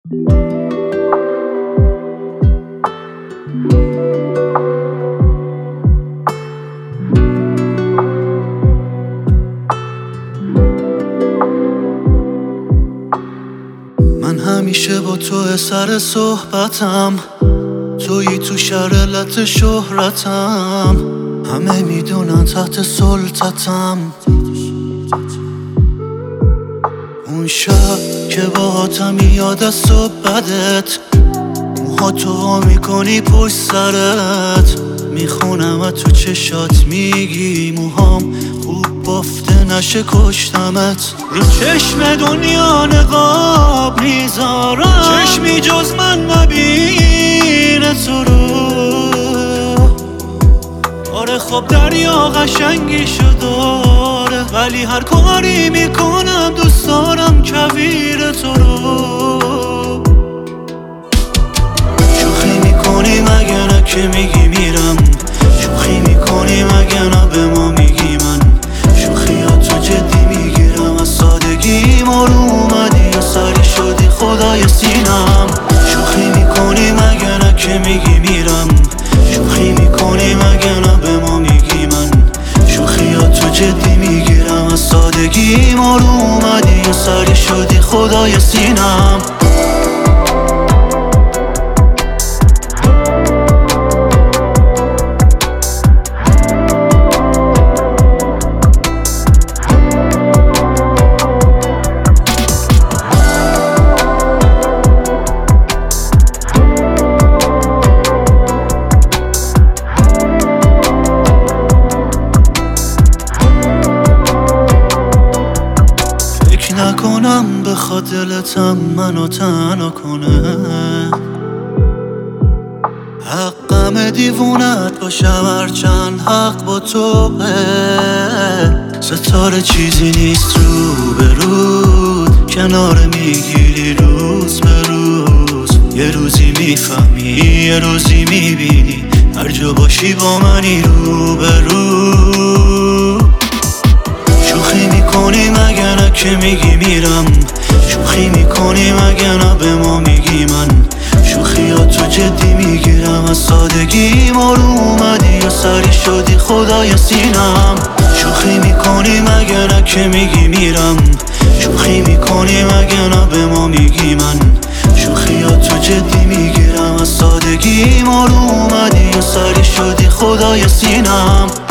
من همیشه با تو سر صحبتم، تویی تو شرلت شهرتم، همه میدونن تحت سلطتم. اون شب که باهاتم یاد از صبحت، موها تو وا میکنی پشت سرت، میخونم تو چشات میگی موهام خوب بافته نشه کشتمت. رو چشم دنیا نقاب میذارم، چشمی جز من نبینه تو رو. آره خب دریا قشنگیشو داره، ولی هر کاری میکنم دوست دارم کویر تو رو. شوخی میکنی مگه نه که میگی میرم، شوخی میکنی مگه نه به ما میگی من، شوخیاتو جدی میگیرم از سادگیم. آروم اومدی و سری شدی خدای سینم. شوخی میکنی مگه نه که میگی میرم، شوخی میکنی مگه نه به ما میگی من، شوخیاتو جدی میگیرم از سادگیم. آروم اومدی و سری شدی خدای سینم. نکنم بخواد دلتم منو تنها کنه، حقم دیوونت باشم هرچند حق با توه. ستاره چیزی نیست رو به رود، کنار میگیری روز به روز. یه روزی میفهمی یه روزی میبینی، هر جا باشی با منی رو به رو. شوخی میکنی مگه نه که میگی میرم، شوخی میکنی مگه نه به ما میگی من، شوخیاتو جدی میگیرم از سادگیم. آروم اومدی و سری شدی خدای سینم. شوخی میکنی مگه نه که میگی میرم، شوخی میکنی مگه نه به ما میگی من، شوخیاتو جدی میگیرم از سادگیم. آروم اومدی و سری شدی خدای سینم.